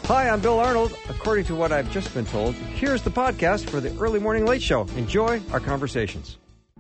Hi, I'm Bill Arnold. According to what I've just been told, here's the podcast for the Early Morning Late Show. Enjoy our conversations.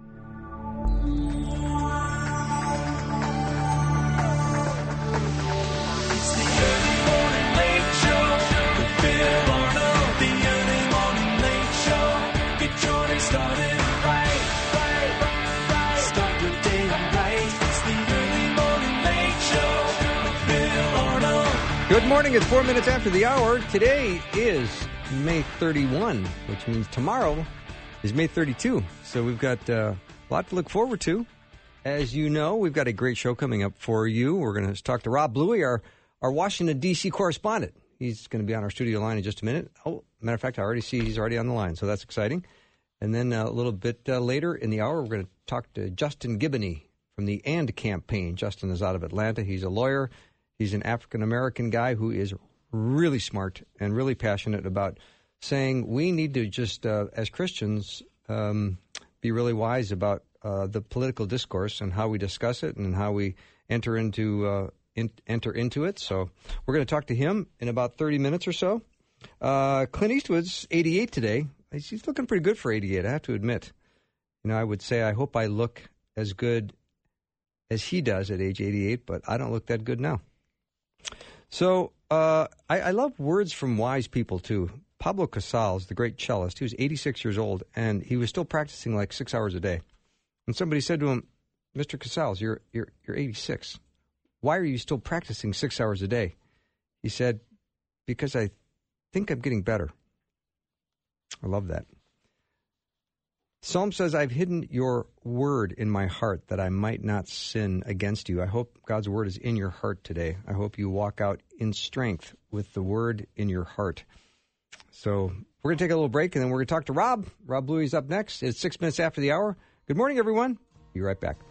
Good morning. It's 4 minutes after the hour. Today is May 31, which means tomorrow is May 32. So we've got a lot to look forward to. As you know, we've got a great show coming up for you. We're going to talk to Rob Bluey, our Washington, D.C. correspondent. He's going to be on our studio line in just a minute. Oh, matter of fact, I already see he's already on the line, so that's exciting. And then a little bit later in the hour, we're going to talk to Justin Giboney from the AND campaign. Justin is out of Atlanta. He's a lawyer. He's an African-American guy who is really smart and really passionate about saying we need to just, as Christians, be really wise about the political discourse and how we discuss it and how we enter into it. So we're going to talk to him in about 30 minutes or so. Clint Eastwood's 88 today. He's looking pretty good for 88, I have to admit. You know, I would say I hope I look as good as he does at age 88, but I don't look that good now. So I love words from wise people, too. Pablo Casals, the great cellist, he was 86 years old, and he was still practicing like 6 hours a day. And somebody said to him, Mr. Casals, you're 86. Why are you still practicing 6 hours a day? He said, because I think I'm getting better. I love that. Psalm says, I've hidden your word in my heart that I might not sin against you. I hope God's word is in your heart today. I hope you walk out in strength with the word in your heart. So we're going to take a little break, and then we're going to talk to Rob. Rob Bluey's up next. It's 6 minutes after the hour. Good morning, everyone. Be right back.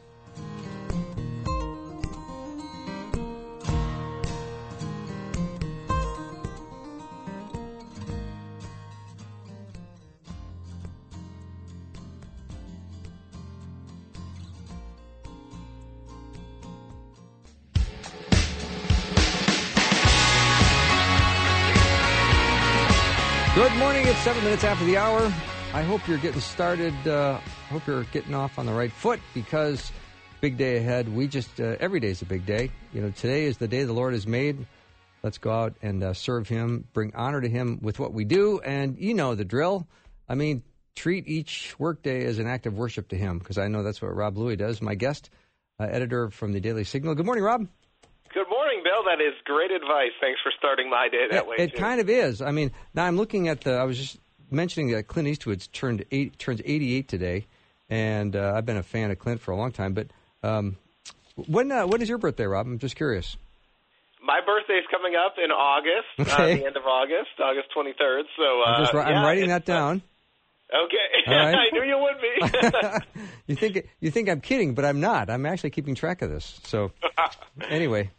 Good morning. It's 7 minutes after the hour. I hope you're getting started. I hope you're getting off on the right foot because big day ahead. We just, every day is a big day. You know, today is the day the Lord has made. Let's go out and serve Him, bring honor to Him with what we do. And you know the drill. I mean, treat each workday as an act of worship to Him because I know that's what Rob Bluey does. My guest, editor from the Daily Signal. Good morning, Rob. Good morning, Bill. That is great advice. Thanks for starting my day that way, It kind of is. I mean, now I'm looking at I was just mentioning that Clint Eastwood turns 88 today, and I've been a fan of Clint for a long time. But when is your birthday, Rob? I'm just curious. My birthday's coming up in August, the end of August 23rd. So I'm writing that down. Okay, right. I knew you would be. You think I'm kidding, but I'm not. I'm actually keeping track of this. So anyway,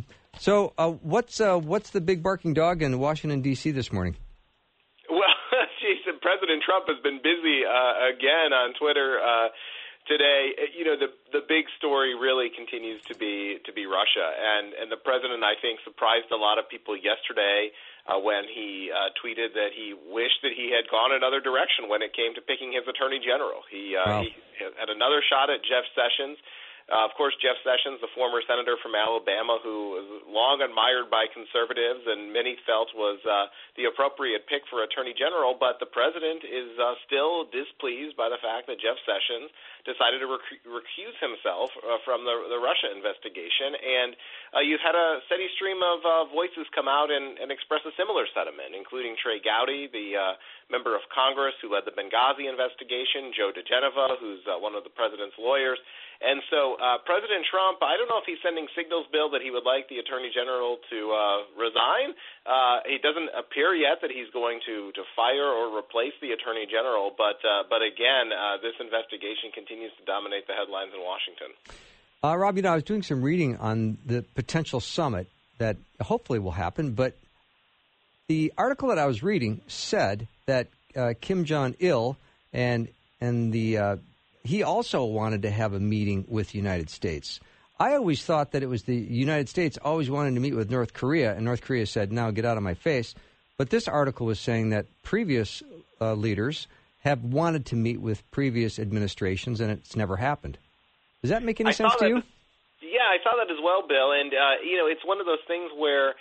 what's the big barking dog in Washington D.C. this morning? Well, geez, President Trump has been busy again on Twitter today. You know, the big story really continues to be Russia, and the president, I think, surprised a lot of people yesterday when he tweeted that he wished that he had gone another direction when it came to picking his attorney general. He had another shot at Jeff Sessions. Of course, Jeff Sessions, the former senator from Alabama, who was long admired by conservatives and many felt was the appropriate pick for attorney general, but the president is still displeased by the fact that Jeff Sessions decided to recuse himself from the Russia investigation. And you've had a steady stream of voices come out and express a similar sentiment, including Trey Gowdy, the member of Congress who led the Benghazi investigation, Joe DeGeneva, who's one of the president's lawyers. And so President Trump, I don't know if he's sending signals, Bill, that he would like the Attorney General to resign. It doesn't appear yet that he's going to fire or replace the Attorney General. But again, this investigation continues to dominate the headlines in Washington. Rob, I was doing some reading on the potential summit that hopefully will happen. But the article that I was reading said that Kim Jong-il and he also wanted to have a meeting with the United States. I always thought that it was the United States always wanted to meet with North Korea, and North Korea said, "Now get out of my face." But this article was saying that previous leaders have wanted to meet with previous administrations, and it's never happened. Does that make any sense to you? Yeah, I saw that as well, Bill. And, it's one of those things where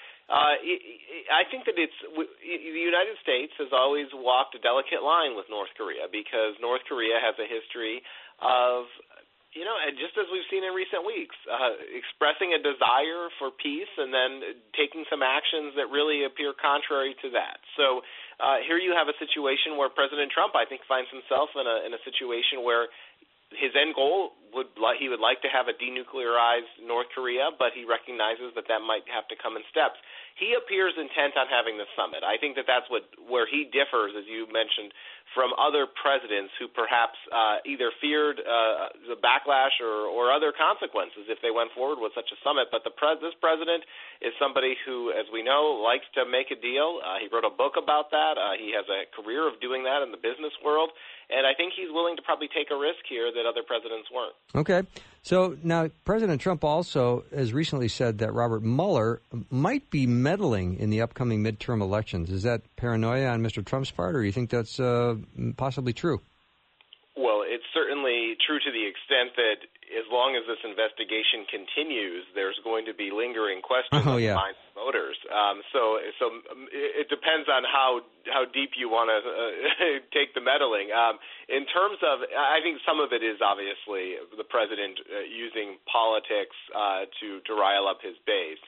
I think that the United States has always walked a delicate line with North Korea because North Korea has a history of, just as we've seen in recent weeks, expressing a desire for peace and then taking some actions that really appear contrary to that. So here you have a situation where President Trump, I think, finds himself in a situation where his end goal he would like to have a denuclearized North Korea, but he recognizes that might have to come in steps. He appears intent on having the summit. I think that's where he differs, as you mentioned, from other presidents who perhaps either feared the backlash or other consequences if they went forward with such a summit. But this president is somebody who, as we know, likes to make a deal. He wrote a book about that. He has a career of doing that in the business world. And I think he's willing to probably take a risk here that other presidents weren't. Okay. So now President Trump also has recently said that Robert Mueller might be meddling in the upcoming midterm elections. Is that paranoia on Mr. Trump's part, or do you think that's possibly true? Well, it's certainly true to the extent that as long as this investigation continues, there's going to be lingering questions on the minds of voters. So it depends on how deep you want to take the meddling. In terms of, I think some of it is obviously the president using politics to rile up his base.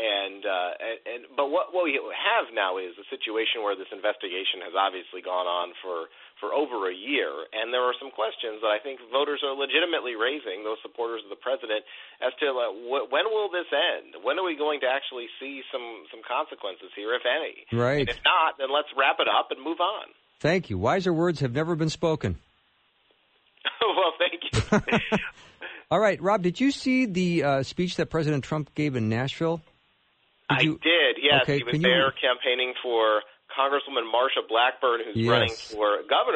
But what we have now is a situation where this investigation has obviously gone on for over a year, and there are some questions that I think voters are legitimately raising, those supporters of the president, as to when will this end? When are we going to actually see some consequences here, if any? Right. And if not, then let's wrap it up and move on. Thank you. Wiser words have never been spoken. Well, thank you. All right, Rob, did you see the speech that President Trump gave in Nashville? I did, yes. Okay, he was there campaigning for Congresswoman Marsha Blackburn, who's running for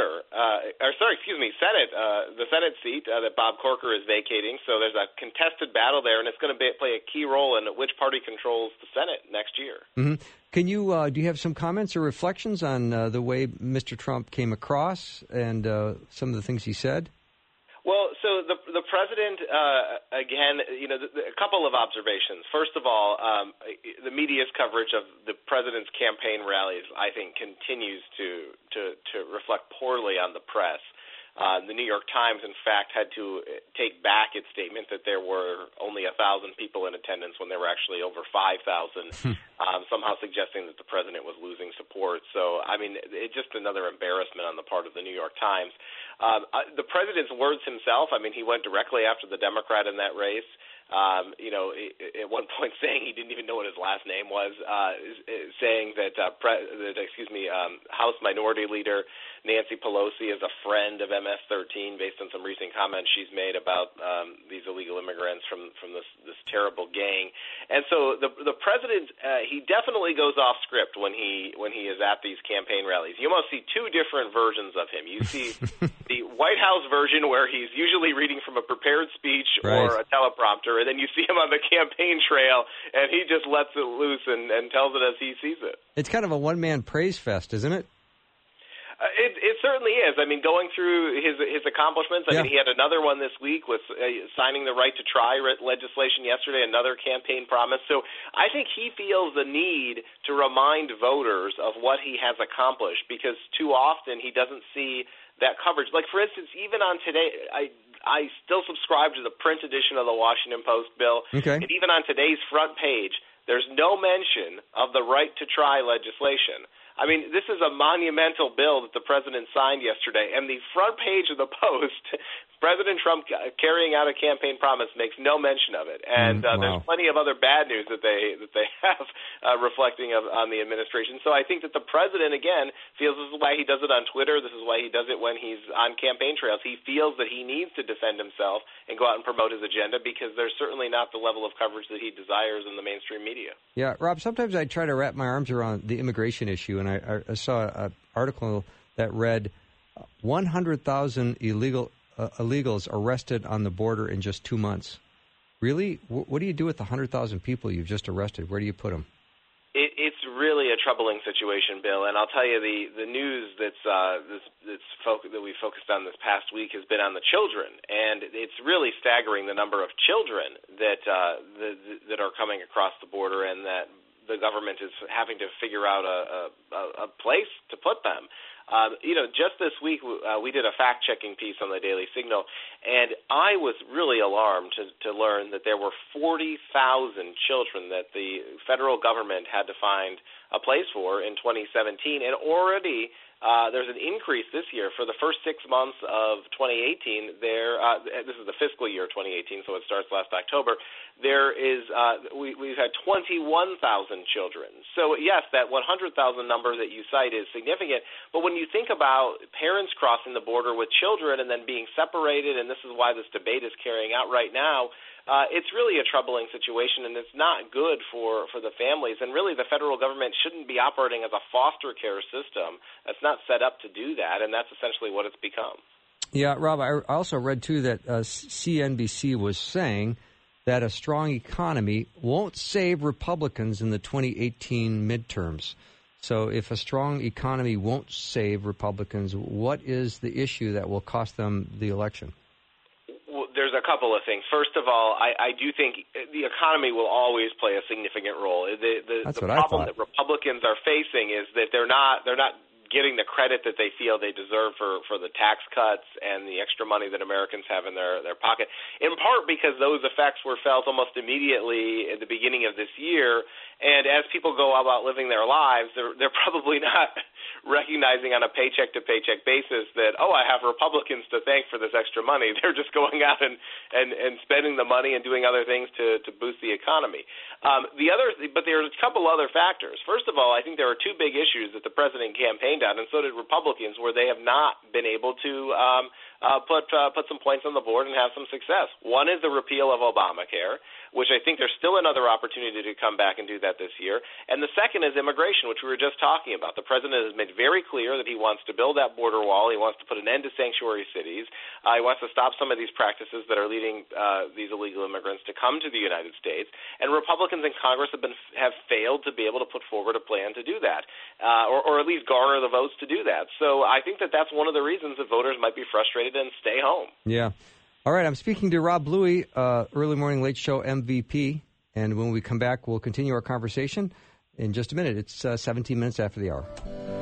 Senate, the Senate seat that Bob Corker is vacating. So there's a contested battle there, and it's going to play a key role in which party controls the Senate next year. Mm-hmm. Can you do you have some comments or reflections on the way Mr. Trump came across and some of the things he said? Well, so the president, again, a couple of observations. First of all, the media's coverage of the president's campaign rallies, I think, continues to reflect poorly on the press. The New York Times, in fact, had to take back its statement that there were only 1,000 people in attendance when there were actually over 5,000, somehow suggesting that the president was losing support. So, I mean, it's just another embarrassment on the part of the New York Times. The president's words himself, I mean, he went directly after the Democrat in that race. At one point saying he didn't even know what his last name was, saying that House Minority Leader Nancy Pelosi is a friend of MS-13 based on some recent comments she's made about these illegal immigrants from this terrible gang. And so the president, he definitely goes off script when he is at these campaign rallies. You almost see two different versions of him. You see the White House version where he's usually reading from a prepared speech or a teleprompter, and then you see him on the campaign trail, and he just lets it loose and tells it as he sees it. It's kind of a one-man praise fest, isn't it? It certainly is. I mean, going through his accomplishments, I mean, he had another one this week with signing the right to try legislation yesterday, another campaign promise. So I think he feels the need to remind voters of what he has accomplished because too often he doesn't see that coverage. Like, for instance, even on today, I still subscribe to the print edition of the Washington Post, Bill. Okay. And even on today's front page, there's no mention of the right to try legislation. I mean, this is a monumental bill that the president signed yesterday, and the front page of the Post, President Trump carrying out a campaign promise makes no mention of it. And there's plenty of other bad news that they have reflecting on the administration. So I think that the president, again, feels this is why he does it on Twitter. This is why he does it when he's on campaign trails. He feels that he needs to defend himself and go out and promote his agenda because there's certainly not the level of coverage that he desires in the mainstream media. Yeah, Rob, sometimes I try to wrap my arms around the immigration issue, and I saw an article that read 100,000 illegals arrested on the border in just 2 months. Really? What do you do with the 100,000 people you've just arrested? Where do you put them? It's really a troubling situation, Bill, and I'll tell you the news that we focused on this past week has been on the children, and it's really staggering the number of children that are coming across the border, and that the government is having to figure out a place to put them. Just this week we did a fact-checking piece on the Daily Signal, and I was really alarmed to learn that there were 40,000 children that the federal government had to find a place for in 2017, and already there's an increase this year. For the first 6 months of 2018, this is the fiscal year 2018, so it starts last October, we've had 21,000 children. So, yes, that 100,000 number that you cite is significant, but when you think about parents crossing the border with children and then being separated, and this is why this debate is carrying out right now, it's really a troubling situation, and it's not good for the families. And really, the federal government shouldn't be operating as a foster care system. It's not set up to do that, and that's essentially what it's become. Yeah, Rob, I also read, too, that CNBC was saying that a strong economy won't save Republicans in the 2018 midterms. So if a strong economy won't save Republicans, what is the issue that will cost them the election? There's a couple of things. First of all, I do think the economy will always play a significant role. The problem that Republicans are facing is that they're not getting the credit that they feel they deserve for the tax cuts and the extra money that Americans have in their pocket, in part because those effects were felt almost immediately at the beginning of this year. And as people go about living their lives, they're probably not recognizing on a paycheck-to-paycheck basis that, I have Republicans to thank for this extra money. They're just going out and spending the money and doing other things to boost the economy. But there's a couple other factors. First of all, I think there are two big issues that the president campaigned on, and so did Republicans, where they have not been able to put some points on the board and have some success. One is the repeal of Obamacare, which I think there's still another opportunity to come back and do that this year. And the second is immigration, which we were just talking about. The president has made very clear that he wants to build that border wall. He wants to put an end to sanctuary cities. He wants to stop some of these practices that are leading these illegal immigrants to come to the United States. And Republicans in Congress have failed to be able to put forward a plan to do that, or at least garner the votes to do that. So I think that's one of the reasons that voters might be frustrated and stay home. Yeah. All right, I'm speaking to Rob Bluey, Early Morning Late Show MVP, and when we come back, we'll continue our conversation in just a minute. It's 17 minutes after the hour.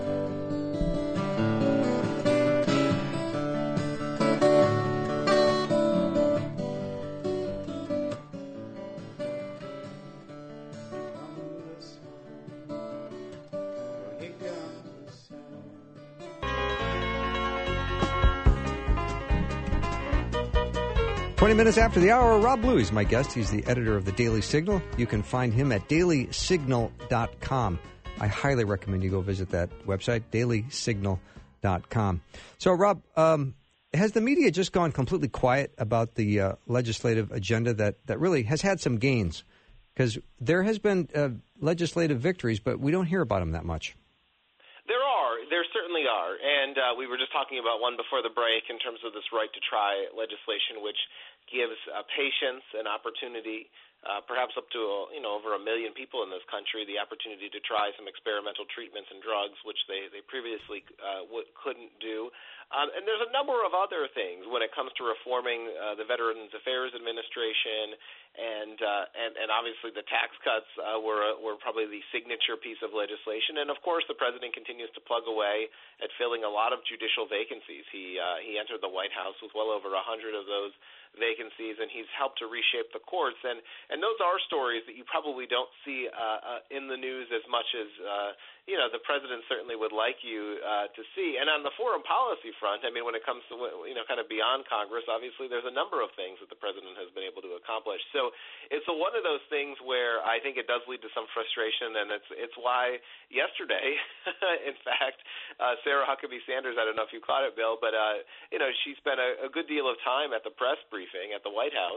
20 minutes after the hour, Rob Bluey is my guest. He's the editor of the Daily Signal. You can find him at dailysignal.com. I highly recommend you go visit that website, dailysignal.com. So, Rob, has the media just gone completely quiet about the legislative agenda that really has had some gains? Because there has been legislative victories, but we don't hear about them that much. There certainly are, and we were just talking about one before the break in terms of this right to try legislation, which gives patients an opportunity, perhaps up to over 1 million people in this country, the opportunity to try some experimental treatments and drugs, which they previously couldn't do. And there's a number of other things when it comes to reforming the Veterans Affairs Administration, and obviously the tax cuts were probably the signature piece of legislation. And of course, the president continues to plug away at filling a lot of judicial vacancies. He entered the White House with well over 100 of those vacancies, and he's helped to reshape the courts. And those are stories that you probably don't see in the news as much as the president certainly would like you to see. And on the foreign policy front, I mean, when it comes to kind of beyond Congress, obviously there's a number of things that the president has been able to accomplish. So it's one of those things where I think it does lead to some frustration, and it's why yesterday, in fact, Sarah Huckabee Sanders, I don't know if you caught it, Bill, but she spent a good deal of time at the press briefing at the White House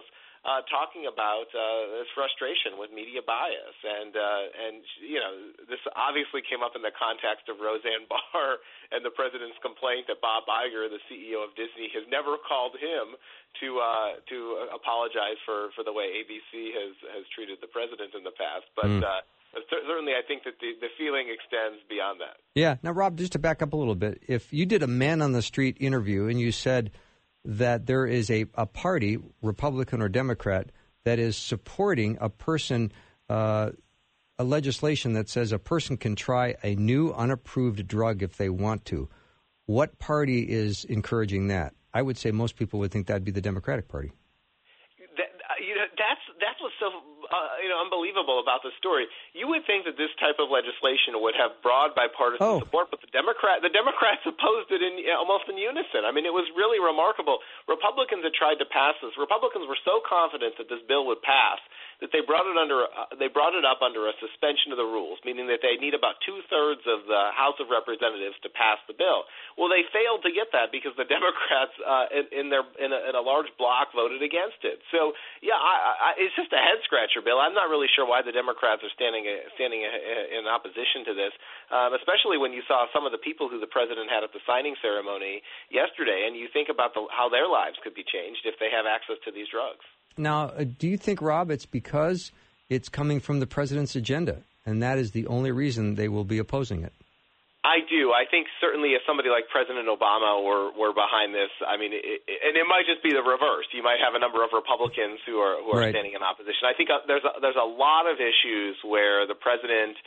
talking about this frustration with media bias, and this obviously came up in the context of Roseanne Barr and the president's complaint that Bob Iger, the CEO of Disney, has never called him to apologize for the way ABC has treated the president in the past, but. Certainly, I think that the feeling extends beyond that. Yeah. Now, Rob, just to back up a little bit, if you did a man-on-the-street interview and you said that there is a party, Republican or Democrat, that is supporting a person, a legislation that says a person can try a new unapproved drug if they want to, what party is encouraging that? I would say most people would think that would be the Democratic Party. That's what's so unbelievable about the story. You would think that this type of legislation would have broad bipartisan support, but the Democrats opposed it almost in unison. I mean, it was really remarkable. Republicans had tried to pass this. Republicans were so confident that this bill would pass that they brought it up under a suspension of the rules, meaning that they need about 2/3 of the House of Representatives to pass the bill. Well, they failed to get that because the Democrats in a large block voted against it. So, yeah, it's just a head scratcher, Bill. I'm not really sure why the Democrats are standing in opposition to this, especially when you saw some of the people who the president had at the signing ceremony yesterday, and you think about how their lives could be changed if they have access to these drugs. Now, do you think, Rob, it's because it's coming from the president's agenda, and that is the only reason they will be opposing it? I do. I think certainly if somebody like President Obama were behind this, I mean, and it might just be the reverse. You might have a number of Republicans who are right. standing in opposition. I think there's a lot of issues where the president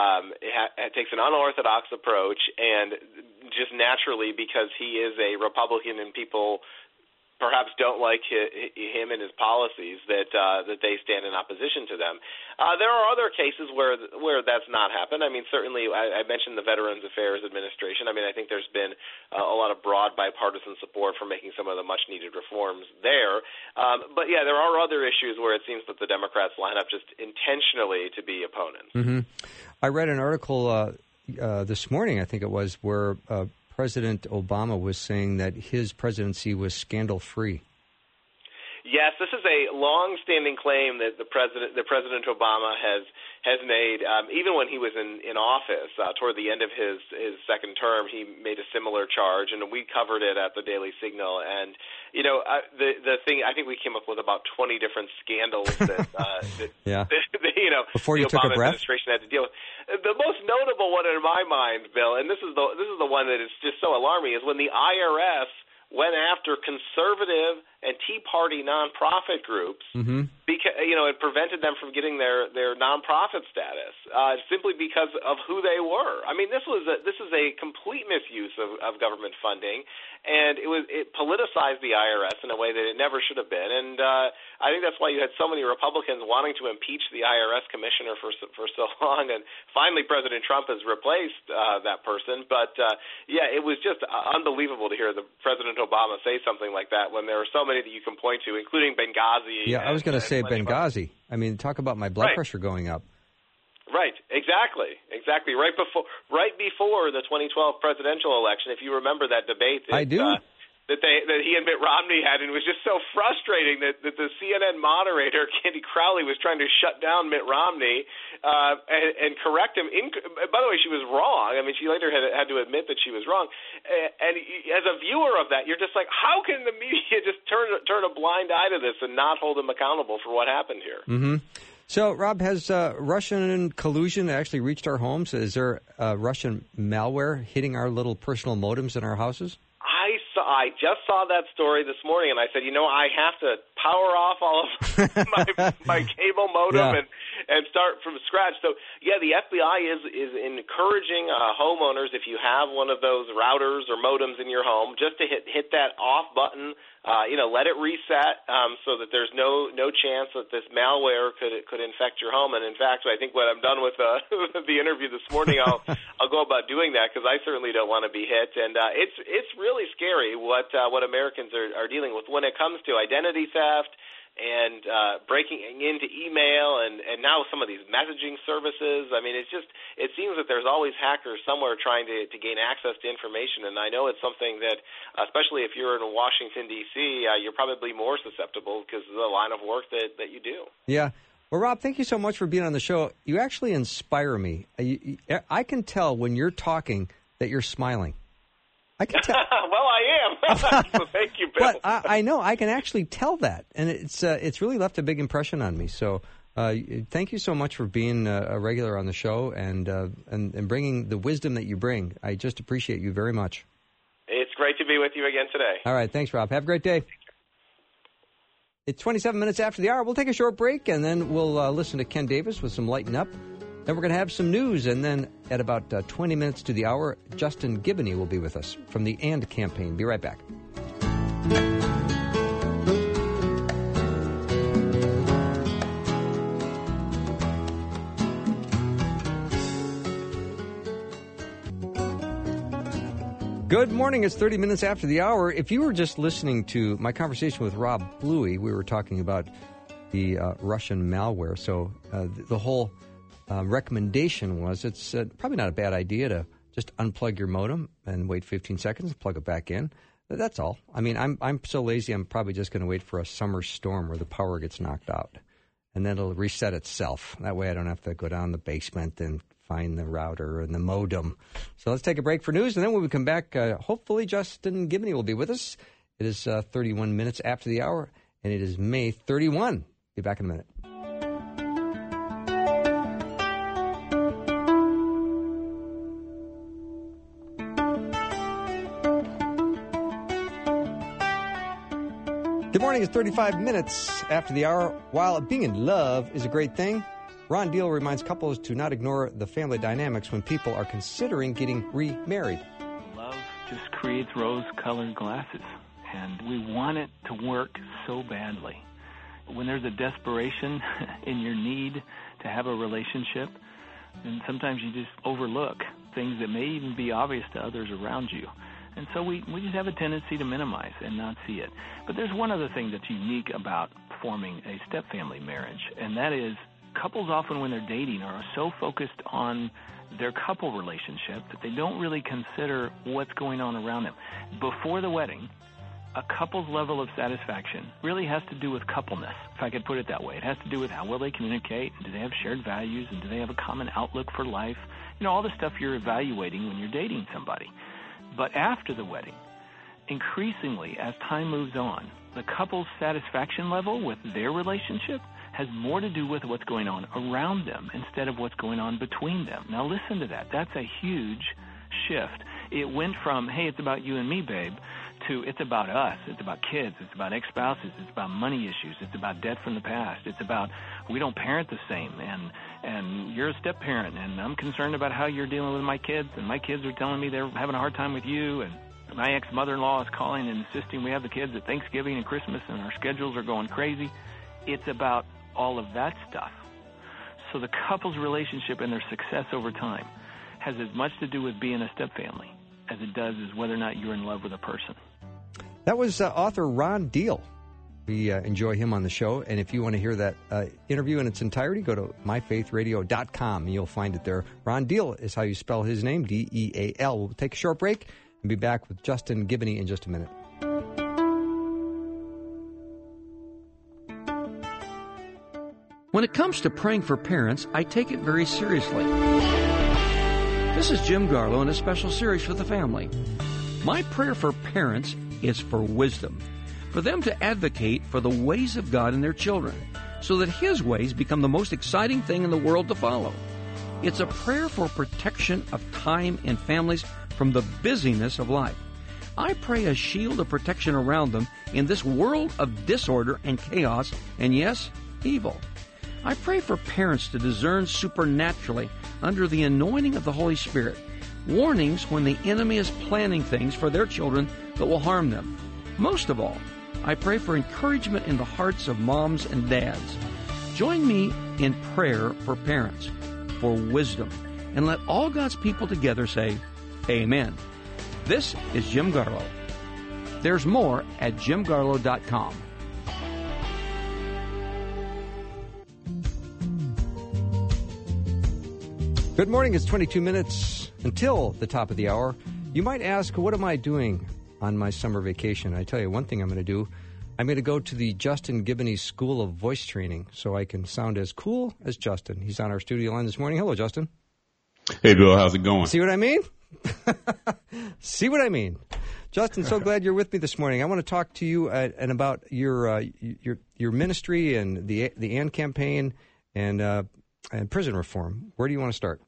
takes an unorthodox approach, and just naturally because he is a Republican and people perhaps don't like him and his policies, that they stand in opposition to them. There are other cases where that's not happened. I mean, certainly I mentioned the Veterans Affairs Administration. I mean, I think there's been a lot of broad bipartisan support for making some of the much-needed reforms there. But, yeah, there are other issues where it seems that the Democrats line up just intentionally to be opponents. Mm-hmm. I read an article this morning, I think it was, where President Obama was saying that his presidency was scandal-free. Yes, this is a long-standing claim that President Obama has made. Even when he was in office, toward the end of his second term, he made a similar charge, and we covered it at the Daily Signal. And the thing, I think we came up with about 20 different scandals that yeah. Before the you took Obama a breath? administration had to deal with. The most notable one in my mind, Bill, and this is the one that is just so alarming, is when the IRS went after conservative and Tea Party nonprofit groups, because it prevented them from getting their nonprofit status simply because of who they were. I mean, this is a complete misuse of government funding, and it politicized the IRS in a way that it never should have been. And I think that's why you had so many Republicans wanting to impeach the IRS commissioner for so long. And finally, President Trump has replaced that person. But it was just unbelievable to hear President Obama say something like that when there are so many that you can point to, including Benghazi. Yeah, I was going to say Benghazi. I mean, talk about my blood pressure going up. Right, exactly. Right before the 2012 presidential election, if you remember that debate. I do. That he and Mitt Romney had, and it was just so frustrating that the CNN moderator, Candy Crowley, was trying to shut down Mitt Romney and correct him. By the way, she was wrong. I mean, she later had to admit that she was wrong. And as a viewer of that, you're just like, how can the media just turn a blind eye to this and not hold them accountable for what happened here? Mm-hmm. So, Rob, has Russian collusion actually reached our homes? Is there Russian malware hitting our little personal modems in our houses? I just saw that story this morning, and I said, I have to power off all of my cable modem and start from scratch. So, the FBI is encouraging homeowners, if you have one of those routers or modems in your home, just to hit that off button. Let it reset so that there's no chance that this malware could infect your home. And in fact, I think when I'm done with the interview this morning, I'll go about doing that because I certainly don't want to be hit. And it's really scary what Americans are dealing with when it comes to identity theft and breaking into email and now some of these messaging services. I mean, it seems that there's always hackers somewhere trying to gain access to information, and I know it's something that, especially if you're in Washington, D.C., you're probably more susceptible because of the line of work that you do. Yeah. Well, Rob, thank you so much for being on the show. You actually inspire me. I can tell when you're talking that you're smiling. I can tell. Well, I am. So thank you, Bill. But I know I can actually tell that, and it's really left a big impression on me. So thank you so much for being a regular on the show and bringing the wisdom that you bring. I just appreciate you very much. It's great to be with you again today. All right, thanks, Rob. Have a great day. It's 27 minutes after the hour. We'll take a short break, and then we'll listen to Ken Davis with some Lighten Up. Then we're going to have some news, and then at about 20 minutes to the hour, Justin Giboney will be with us from the AND campaign. Be right back. Good morning. It's 30 minutes after the hour. If you were just listening to my conversation with Rob Bluey, we were talking about the Russian malware. So the whole recommendation was it's probably not a bad idea to just unplug your modem and wait 15 seconds and plug it back in. That's all. I mean, I'm so lazy, I'm probably just going to wait for a summer storm where the power gets knocked out. And then it'll reset itself. That way I don't have to go down the basement and find the router and the modem. So let's take a break for news, and then when we come back, hopefully Justin Giboney will be with us. It is 31 minutes after the hour, and it is May 31. Be back in a minute. Good morning. It's 35 minutes after the hour. While being in love is a great thing, Ron Deal reminds couples to not ignore the family dynamics when people are considering getting remarried. Love just creates rose-colored glasses, and we want it to work so badly. When there's a desperation in your need to have a relationship, then sometimes you just overlook things that may even be obvious to others around you. And so we just have a tendency to minimize and not see it. But there's one other thing that's unique about forming a step-family marriage, and that is couples often when they're dating are so focused on their couple relationship that they don't really consider what's going on around them. Before the wedding, a couple's level of satisfaction really has to do with coupleness, if I could put it that way. It has to do with how well they communicate, and do they have shared values, and do they have a common outlook for life. You know, all the stuff you're evaluating when you're dating somebody. But after the wedding, increasingly, as time moves on, the couple's satisfaction level with their relationship has more to do with what's going on around them instead of what's going on between them. Now listen to that. That's a huge shift. It went from, hey, it's about you and me, babe, to it's about us. It's about kids. It's about ex-spouses. It's about money issues. It's about debt from the past. It's about we don't parent the same, and you're a step-parent, and I'm concerned about how you're dealing with my kids, and my kids are telling me they're having a hard time with you, and my ex-mother-in-law is calling and insisting we have the kids at Thanksgiving and Christmas, and our schedules are going crazy. It's about all of that stuff. So the couple's relationship and their success over time has as much to do with being a step-family as it does is whether or not you're in love with a person. That was author Ron Deal. We enjoy him on the show, and if you want to hear that interview in its entirety, go to myfaithradio.com, and you'll find it there. Ron Deal is how you spell his name, D-E-A-L. We'll take a short break and be back with Justin Giboney in just a minute. When it comes to praying for parents, I take it very seriously. This is Jim Garlow in a special series for the family. My prayer for parents is for wisdom, for them to advocate for the ways of God in their children, so that His ways become the most exciting thing in the world to follow. It's a prayer for protection of time and families from the busyness of life. I pray a shield of protection around them in this world of disorder and chaos, and yes, evil. I pray for parents to discern supernaturally under the anointing of the Holy Spirit warnings when the enemy is planning things for their children that will harm them. Most of all, I pray for encouragement in the hearts of moms and dads. Join me in prayer for parents, for wisdom, and let all God's people together say, Amen. This is Jim Garlow. There's more at jimgarlow.com. Good morning. It's 22 minutes until the top of the hour. You might ask, what am I doing on my summer vacation? I tell you one thing I'm going to do. I'm going to go to the Justin Giboney School of Voice Training so I can sound as cool as Justin. He's on our studio line this morning. Hello, Justin. Hey, Bill. How's it going? See what I mean? See what I mean? Justin, so glad you're with me this morning. I want to talk to you and about your ministry and the AND campaign and prison reform. Where do you want to start?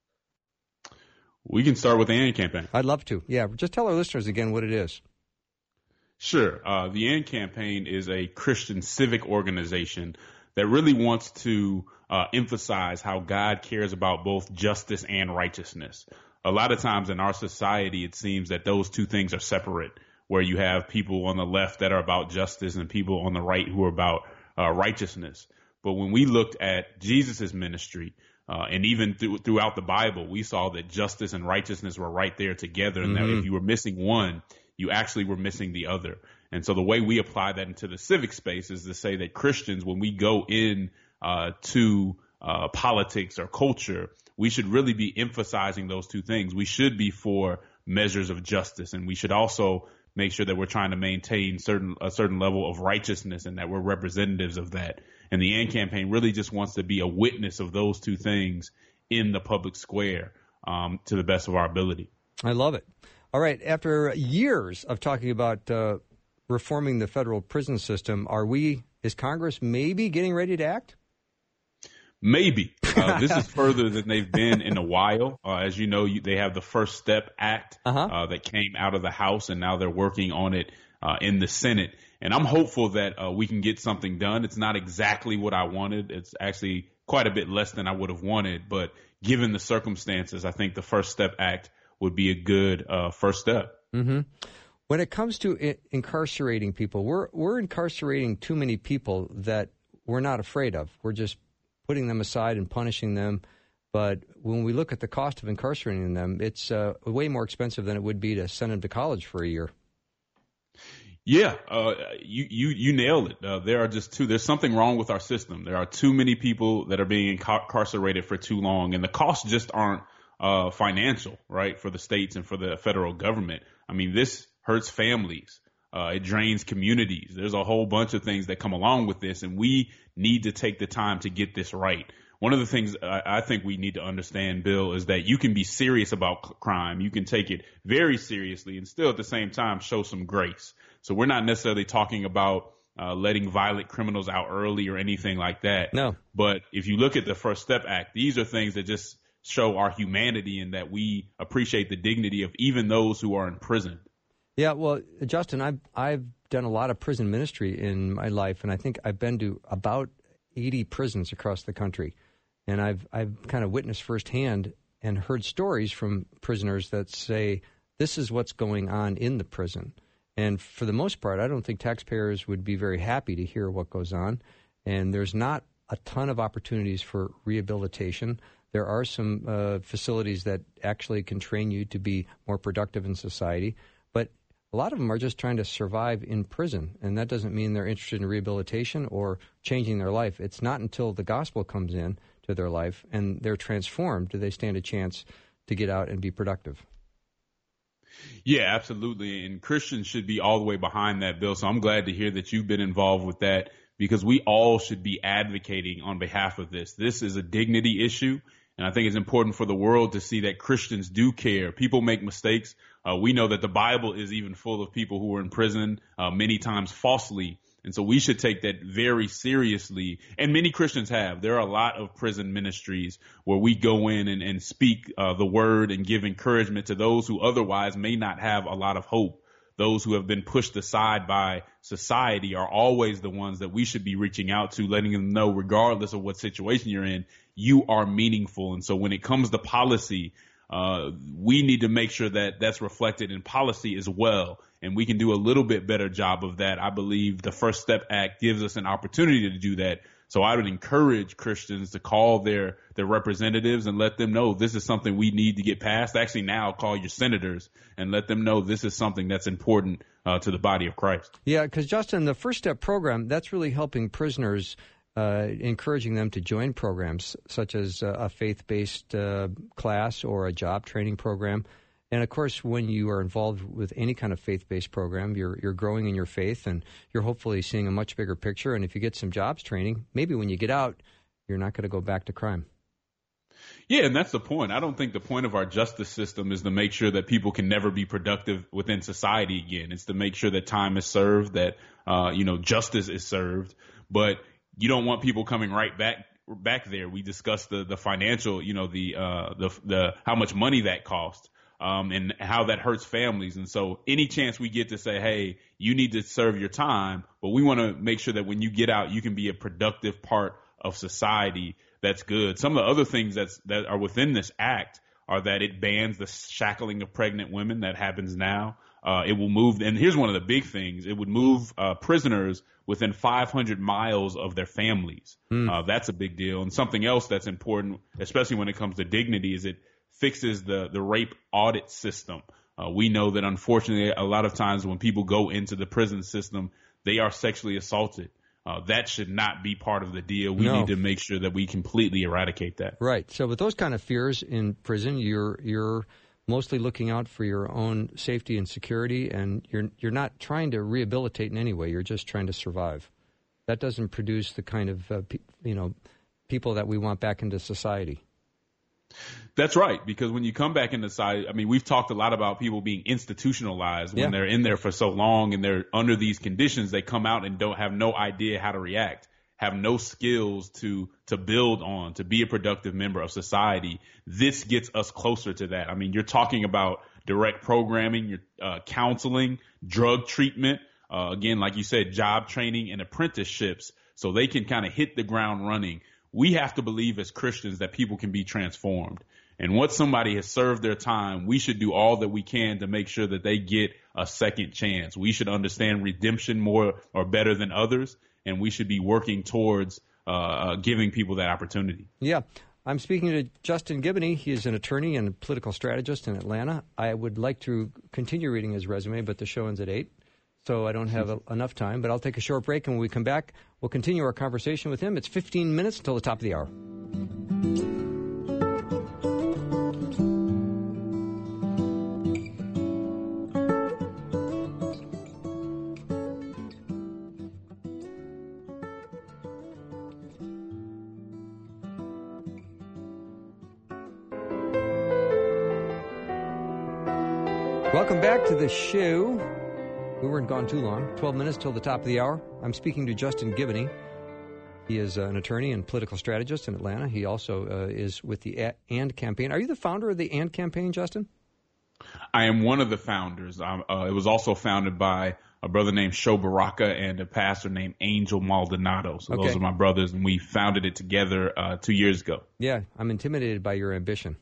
We can start with the AND campaign. I'd love to. Yeah, just tell our listeners again what it is. Sure. The AND campaign is a Christian civic organization that really wants to emphasize how God cares about both justice and righteousness. A lot of times in our society, it seems that those two things are separate, where you have people on the left that are about justice and people on the right who are about righteousness. But when we looked at Jesus's ministry, and even throughout the Bible, we saw that justice and righteousness were right there together, and that if you were missing one, you actually were missing the other. And so the way we apply that into the civic space is to say that Christians, when we go in to politics or culture, we should really be emphasizing those two things. We should be for measures of justice, and we should also make sure that we're trying to maintain a certain level of righteousness and that we're representatives of that. And the AND campaign really just wants to be a witness of those two things in the public square to the best of our ability. I love it. All right. After years of talking about reforming the federal prison system, is Congress maybe getting ready to act? Maybe. This is further than they've been in a while. As you know, they have the First Step Act that came out of the House, and now they're working on it in the Senate. And I'm hopeful that we can get something done. It's not exactly what I wanted. It's actually quite a bit less than I would have wanted. But given the circumstances, I think the First Step Act would be a good first step. Mm-hmm. When it comes to incarcerating people, we're incarcerating too many people that we're not afraid of. We're just putting them aside and punishing them. But when we look at the cost of incarcerating them, it's way more expensive than it would be to send them to college for a year. Yeah, you nailed it. There's something wrong with our system. There are too many people that are being incarcerated for too long, and the costs just aren't financial, right, for the states and for the federal government. I mean, this hurts families. It drains communities. There's a whole bunch of things that come along with this, and we need to take the time to get this right. One of the things I think we need to understand, Bill, is that you can be serious about crime. You can take it very seriously and still at the same time show some grace. So we're not necessarily talking about letting violent criminals out early or anything like that. No. But if you look at the First Step Act, these are things that just show our humanity and that we appreciate the dignity of even those who are in prison. Yeah, well, Justin, I've done a lot of prison ministry in my life, and I think I've been to about 80 prisons across the country. And I've kind of witnessed firsthand and heard stories from prisoners that say this is what's going on in the prison. And for the most part, I don't think taxpayers would be very happy to hear what goes on. And there's not a ton of opportunities for rehabilitation. There are some facilities that actually can train you to be more productive in society. But a lot of them are just trying to survive in prison. And that doesn't mean they're interested in rehabilitation or changing their life. It's not until the gospel comes in to their life and they're transformed do they stand a chance to get out and be productive. Yeah, absolutely. And Christians should be all the way behind that, Bill. So I'm glad to hear that you've been involved with that because we all should be advocating on behalf of this. This is a dignity issue. And I think it's important for the world to see that Christians do care. People make mistakes. We know that the Bible is even full of people who are in prison, many times falsely. And so we should take that very seriously. And many Christians have. There are a lot of prison ministries where we go in and speak the word and give encouragement to those who otherwise may not have a lot of hope. Those who have been pushed aside by society are always the ones that we should be reaching out to, letting them know, regardless of what situation you're in, you are meaningful. And so when it comes to policy, we need to make sure that that's reflected in policy as well. And we can do a little bit better job of that. I believe the First Step Act gives us an opportunity to do that. So I would encourage Christians to call their representatives and let them know this is something we need to get passed. Actually, now call your senators and let them know this is something that's important to the body of Christ. Yeah, because, Justin, the First Step program, that's really helping prisoners encouraging them to join programs such as a faith-based class or a job training program. And, of course, when you are involved with any kind of faith-based program, you're growing in your faith, and you're hopefully seeing a much bigger picture. And if you get some jobs training, maybe when you get out, you're not going to go back to crime. Yeah, and that's the point. I don't think the point of our justice system is to make sure that people can never be productive within society again. It's to make sure that time is served, that justice is served. But you don't want people coming right back there. We discussed the financial, the how much money that costs. And how that hurts families. And so any chance we get to say, hey, you need to serve your time, but we want to make sure that when you get out, you can be a productive part of society. That's good. Some of the other things that are within this act are that it bans the shackling of pregnant women that happens now. It will move. And here's one of the big things. It would move prisoners within 500 miles of their families. That's a big deal. And something else that's important, especially when it comes to dignity, is it fixes the rape audit system. We know that, unfortunately, a lot of times when people go into the prison system, they are sexually assaulted. That should not be part of the deal. We need to make sure that we completely eradicate that. Right. So with those kind of fears in prison, you're mostly looking out for your own safety and security, and you're not trying to rehabilitate in any way. You're just trying to survive. That doesn't produce the kind of people that we want back into society. That's right, because when you come back into society, I mean, we've talked a lot about people being institutionalized when they're in there for so long and they're under these conditions. They come out and don't have no idea how to react, have no skills to build on, to be a productive member of society. This gets us closer to that. I mean, you're talking about direct programming, counseling, drug treatment, again, like you said, job training and apprenticeships, so they can kind of hit the ground running. We have to believe as Christians that people can be transformed. And once somebody has served their time, we should do all that we can to make sure that they get a second chance. We should understand redemption more or better than others, and we should be working towards giving people that opportunity. Yeah. I'm speaking to Justin Giboney. He is an attorney and political strategist in Atlanta. I would like to continue reading his resume, but the show ends at 8. So I don't have enough time, but I'll take a short break, and when we come back, we'll continue our conversation with him. It's 15 minutes until the top of the hour. Welcome back to the show. We weren't gone too long, 12 minutes till the top of the hour. I'm speaking to Justin Giboney. He is an attorney and political strategist in Atlanta. He also is with the AND campaign. Are you the founder of the AND campaign, Justin? I am one of the founders. It was also founded by a brother named Sho Baraka and a pastor named Angel Maldonado. So those are my brothers, and we founded it together 2 years ago. Yeah, I'm intimidated by your ambition.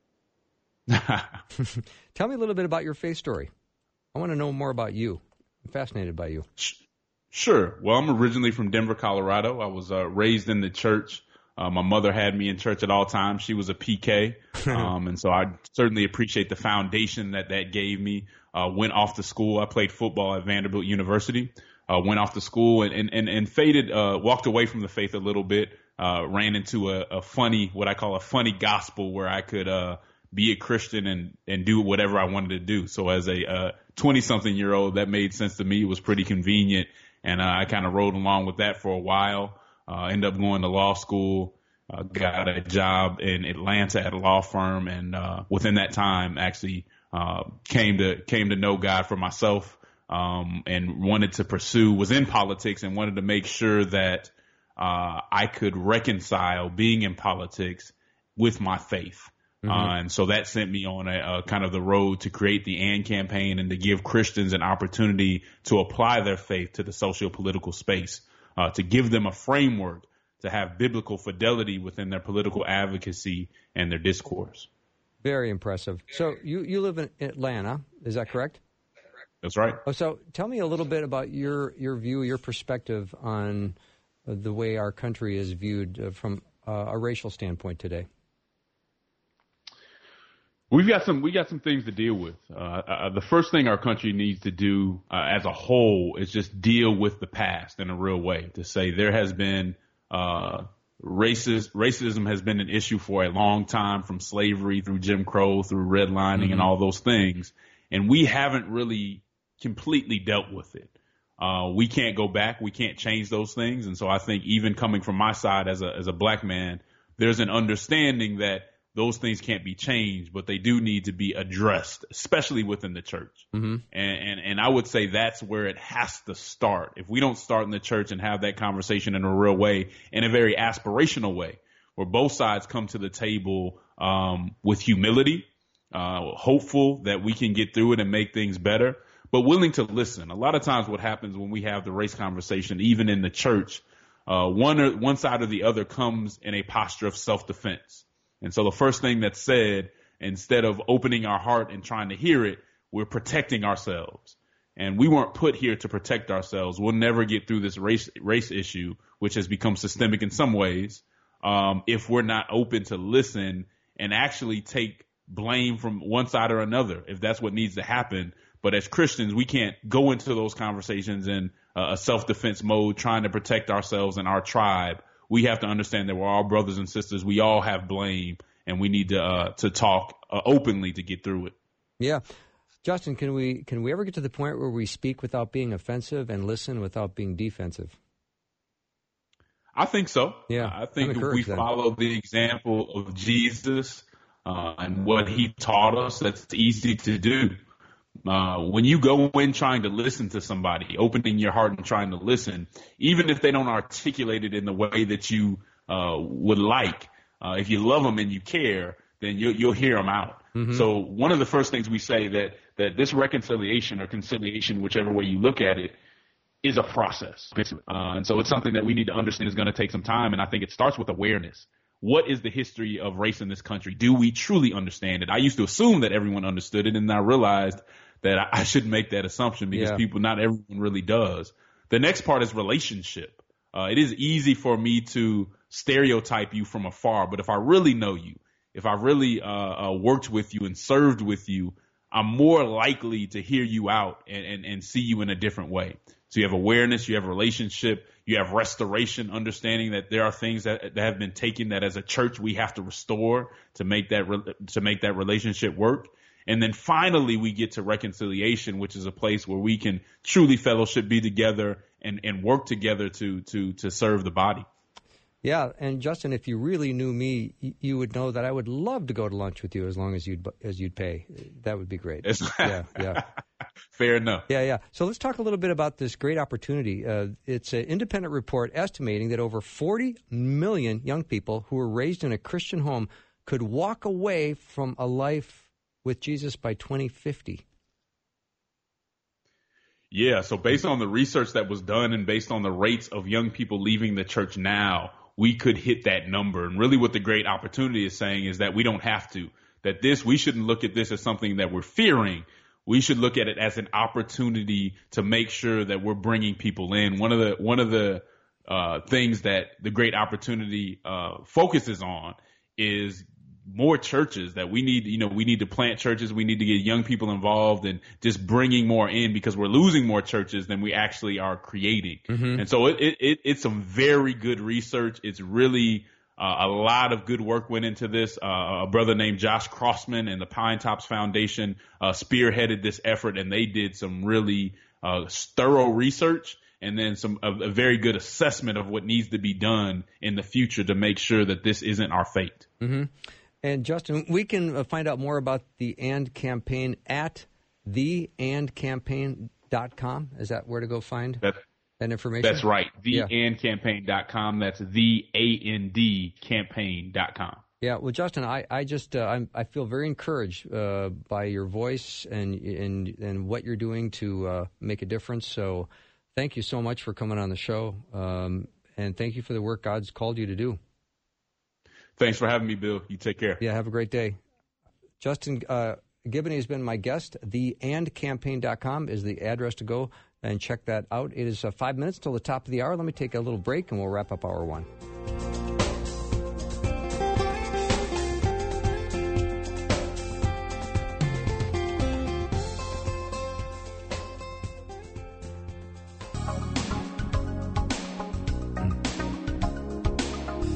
Tell me a little bit about your faith story. I want to know more about you. I'm fascinated by you. Sure. Well, I'm originally from Denver, Colorado. I was raised in the church. My mother had me in church at all times. She was a PK. And so I certainly appreciate the foundation that gave me. Went off to school. I played football at Vanderbilt University. Went off to school and faded, walked away from the faith a little bit. Ran into what I call a funny gospel where I could be a Christian and do whatever I wanted to do. So as a 20-something-year-old, that made sense to me. It was pretty convenient, and I kind of rode along with that for a while. Ended up going to law school, got a job in Atlanta at a law firm, and within that time, actually came to know God for myself, and was in politics and wanted to make sure that I could reconcile being in politics with my faith. And so that sent me on a kind of the road to create the AND campaign and to give Christians an opportunity to apply their faith to the socio-political space, to give them a framework to have biblical fidelity within their political advocacy and their discourse. Very impressive. So you live in Atlanta, is that correct? That's right. So tell me a little bit about your view, your perspective on the way our country is viewed from a racial standpoint today. We got some things to deal with. The first thing our country needs to do as a whole is just deal with the past in a real way, to say there has been Racism has been an issue for a long time, from slavery through Jim Crow, through redlining and all those things. And we haven't really completely dealt with it. We can't go back. We can't change those things. And so I think even coming from my side as a black man, there's an understanding that those things can't be changed, but they do need to be addressed, especially within the church. And I would say that's where it has to start. If we don't start in the church and have that conversation in a real way, in a very aspirational way, where both sides come to the table with humility, hopeful that we can get through it and make things better, but willing to listen. A lot of times what happens when we have the race conversation, even in the church, one side or the other comes in a posture of self-defense. And so the first thing that's said, instead of opening our heart and trying to hear it, we're protecting ourselves. And we weren't put here to protect ourselves. We'll never get through this race issue, which has become systemic in some ways, if we're not open to listen and actually take blame from one side or another, if that's what needs to happen. But as Christians, we can't go into those conversations in a self-defense mode, trying to protect ourselves and our tribe. We have to understand that we're all brothers and sisters. We all have blame, and we need to talk openly to get through it. Yeah. Justin, can we ever get to the point where we speak without being offensive and listen without being defensive? I think so. Yeah. I think if we follow the example of Jesus and what he taught us, that's easy to do. When you go in trying to listen to somebody, opening your heart and trying to listen, even if they don't articulate it in the way that you would like, if you love them and you care, then you'll hear them out. So one of the first things we say that this reconciliation or conciliation, whichever way you look at it, is a process. And so it's something that we need to understand is going to take some time. And I think it starts with awareness. What is the history of race in this country? Do we truly understand it? I used to assume that everyone understood it, and I realized that I shouldn't make that assumption because not everyone really does. The next part is relationship. It is easy for me to stereotype you from afar, but if I really know you, if I really worked with you and served with you, I'm more likely to hear you out and see you in a different way. So you have awareness, you have relationship, you have restoration, understanding that there are things that have been taken that as a church we have to restore to make that relationship work. And then finally we get to reconciliation, which is a place where we can truly fellowship, be together, and work together to serve the body. Yeah, and Justin, if you really knew me, you would know that I would love to go to lunch with you as long as you'd pay. That would be great. Yeah. Fair enough. Yeah. So let's talk a little bit about this great opportunity. It's an independent report estimating that over 40 million young people who were raised in a Christian home could walk away from a life with Jesus by 2050. Yeah, so based on the research that was done and based on the rates of young people leaving the church now, we could hit that number. And really what the great opportunity is saying is that we don't have to, we shouldn't look at this as something that we're fearing. We should look at it as an opportunity to make sure that we're bringing people in. One of the things that the great opportunity focuses on is more churches, that we need to plant churches. We need to get young people involved and just bringing more in, because we're losing more churches than we actually are creating. And so it's some very good research. It's really a lot of good work went into this. A brother named Josh Crossman and the Pine Tops Foundation spearheaded this effort, and they did some really thorough research and then a very good assessment of what needs to be done in the future to make sure that this isn't our fate. And Justin, we can find out more about the AND campaign at theandcampaign.com. Is that where to go find that information? That's right. Theandcampaign.com. That's theandcampaign.com. Yeah. Well, Justin, I feel very encouraged by your voice and what you're doing to make a difference. So thank you so much for coming on the show. And thank you for the work God's called you to do. Thanks for having me, Bill. You take care. Yeah, have a great day. Justin Giboney has been my guest. Theandcampaign.com is the address to go and check that out. It is 5 minutes till the top of the hour. Let me take a little break, and we'll wrap up hour one.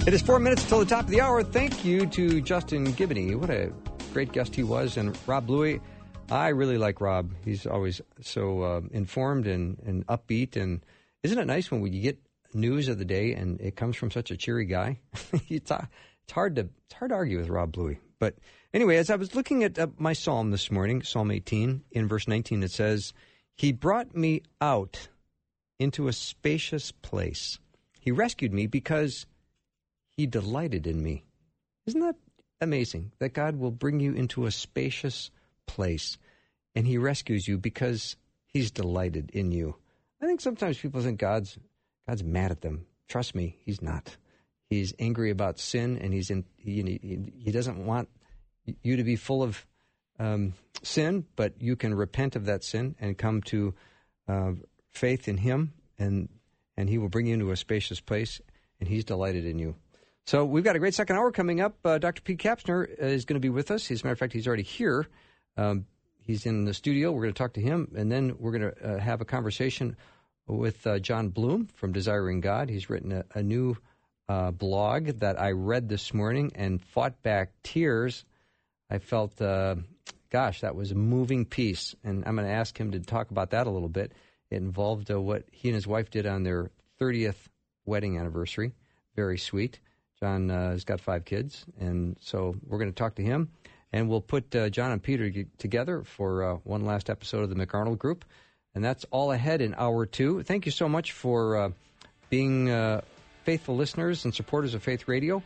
It is 4 minutes till the top of the hour. Thank you to Justin Giboney. What a great guest he was. And Rob Bluey, I really like Rob. He's always so informed and upbeat. And isn't it nice when you get news of the day and it comes from such a cheery guy? It's hard to argue with Rob Bluey. But anyway, as I was looking at my psalm this morning, Psalm 18, in verse 19, it says, "He brought me out into a spacious place. He rescued me because He delighted in me." Isn't that amazing that God will bring you into a spacious place and He rescues you because He's delighted in you? I think sometimes people think God's mad at them. Trust me, He's not. He's angry about sin, and He doesn't want you to be full of sin, but you can repent of that sin and come to faith in Him, and He will bring you into a spacious place, and He's delighted in you. So we've got a great second hour coming up. Dr. Pete Kapsner is going to be with us. As a matter of fact, he's already here. He's in the studio. We're going to talk to him, and then we're going to have a conversation with John Bloom from Desiring God. He's written a new blog that I read this morning and fought back tears. I felt, that was a moving piece, and I'm going to ask him to talk about that a little bit. It involved what he and his wife did on their 30th wedding anniversary. Very sweet. John has got 5 kids, and so we're going to talk to him, and we'll put John and Peter together for one last episode of the McArnold Group, and that's all ahead in hour 2. Thank you so much for being faithful listeners and supporters of Faith Radio.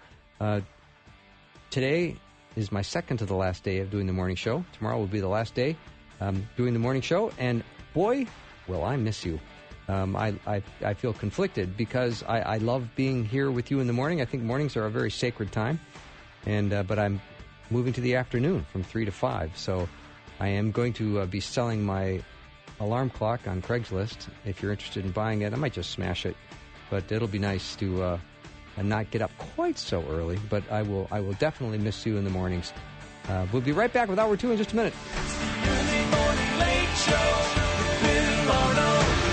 Today is my second to the last day of doing the morning show. Tomorrow will be the last day doing the morning show, and boy, will I miss you. I feel conflicted because I love being here with you in the morning. I think mornings are a very sacred time, but I'm moving to the afternoon from 3 to 5. So I am going to be selling my alarm clock on Craigslist. If you're interested in buying it, I might just smash it, but it'll be nice to not get up quite so early. But I will definitely miss you in the mornings. We'll be right back with hour 2 in just a minute. It's the Early Morning Late Show with Bill Arnold.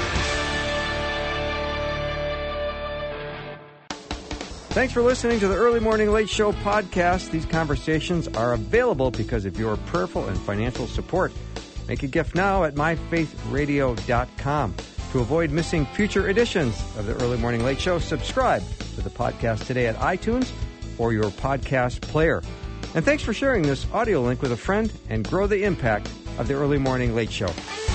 Thanks for listening to the Early Morning Late Show podcast. These conversations are available because of your prayerful and financial support. Make a gift now at myfaithradio.com. To avoid missing future editions of the Early Morning Late Show, subscribe to the podcast today at iTunes or your podcast player. And thanks for sharing this audio link with a friend and grow the impact of the Early Morning Late Show.